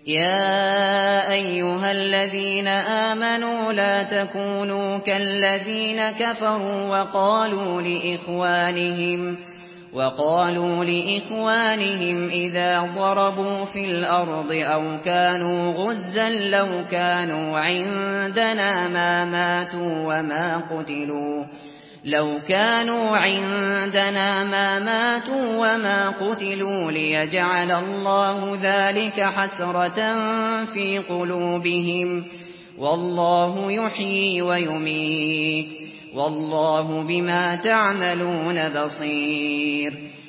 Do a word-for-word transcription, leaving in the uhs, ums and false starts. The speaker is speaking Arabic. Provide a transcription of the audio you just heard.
يا أيها الذين آمنوا لا تكونوا كالذين كفروا وقالوا لإخوانهم وقالوا لإخوانهم إذا ضربوا في الأرض أو كانوا غزا لو كانوا عندنا ما ماتوا وما قتلوا لو كانوا عندنا ما ماتوا وما قتلوا ليجعل الله ذلك حسرة في قلوبهم والله يحيي ويميت والله بما تعملون بصير